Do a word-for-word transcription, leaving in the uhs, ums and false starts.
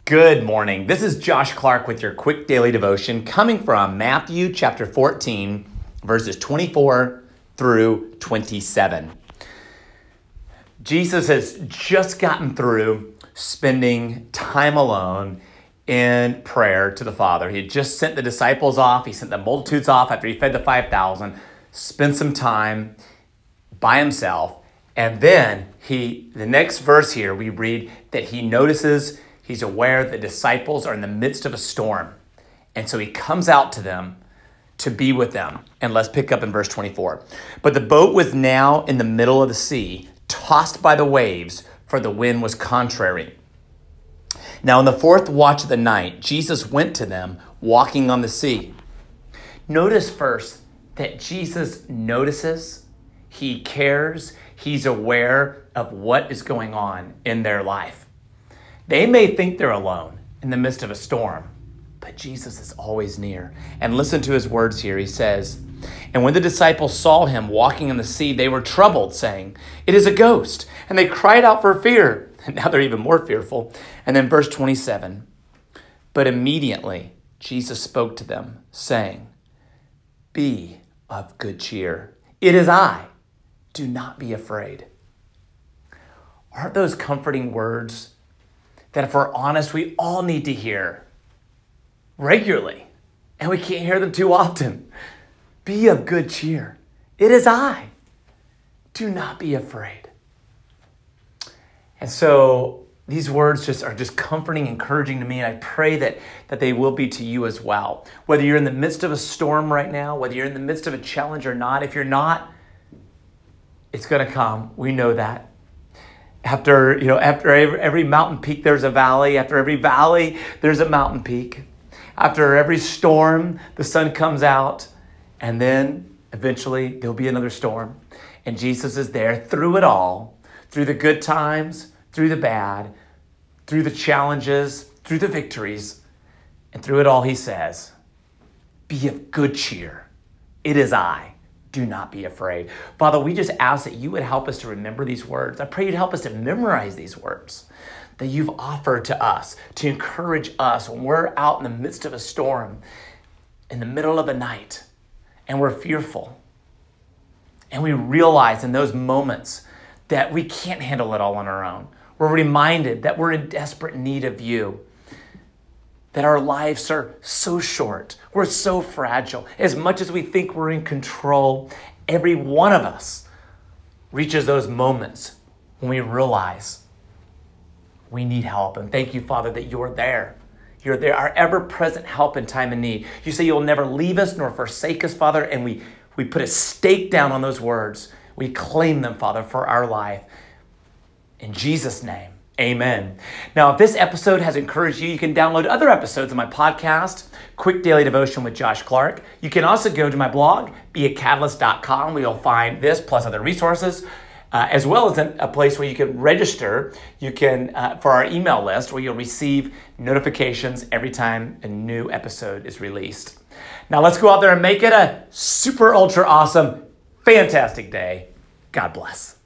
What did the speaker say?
Good morning. This is Josh Clark with your quick daily devotion coming from Matthew chapter fourteen, verses twenty-four through twenty-seven. Jesus has just gotten through spending time alone in prayer to the Father. He had just sent the disciples off. He sent the multitudes off after he fed the five thousand, spent some time by himself. And then he, the next verse here, we read that he notices, he's aware the disciples are in the midst of a storm. And so he comes out to them to be with them. And let's pick up in verse twenty-four. But the boat was now in the middle of the sea, tossed by the waves, for the wind was contrary. Now in the fourth watch of the night, Jesus went to them, walking on the sea. Notice first that Jesus notices, he cares, he's aware of what is going on in their life. They may think they're alone in the midst of a storm, but Jesus is always near. And listen to his words here. He says, "And when the disciples saw him walking on the sea, they were troubled, saying, 'It is a ghost.' And they cried out for fear." And now they're even more fearful. And then verse twenty-seven, "But immediately Jesus spoke to them, saying, 'Be of good cheer. It is I. Do not be afraid.'" Aren't those comforting words that, if we're honest, we all need to hear regularly, and we can't hear them too often? Be of good cheer. It is I. Do not be afraid. And so these words just are just comforting, encouraging to me, and I pray that, that they will be to you as well. Whether you're in the midst of a storm right now, whether you're in the midst of a challenge or not, if you're not, it's going to come. We know that. After, you know, after every, every mountain peak, there's a valley. After every valley, there's a mountain peak. After every storm, the sun comes out, and then eventually there'll be another storm. And Jesus is there through it all, through the good times, through the bad, through the challenges, through the victories, and through it all, he says, "Be of good cheer. It is I. Do not be afraid." Father, we just ask that you would help us to remember these words. I pray you'd help us to memorize these words that you've offered to us to encourage us when we're out in the midst of a storm, in the middle of the night, and we're fearful. And we realize in those moments that we can't handle it all on our own. We're reminded that we're in desperate need of you, that our lives are so short. We're so fragile. As much as we think we're in control, every one of us reaches those moments when we realize we need help. And thank you, Father, that you're there. You're there, our ever-present help in time of need. You say you'll never leave us nor forsake us, Father, and we, we put a stake down on those words. We claim them, Father, for our life. In Jesus' name, amen. Now, if this episode has encouraged you, you can download other episodes of my podcast, Quick Daily Devotion with Josh Clark. You can also go to my blog, be a catalyst dot com, where you'll find this plus other resources, uh, as well as a, a place where you can register You can uh, for our email list, where you'll receive notifications every time a new episode is released. Now, let's go out there and make it a super, ultra awesome, fantastic day. God bless.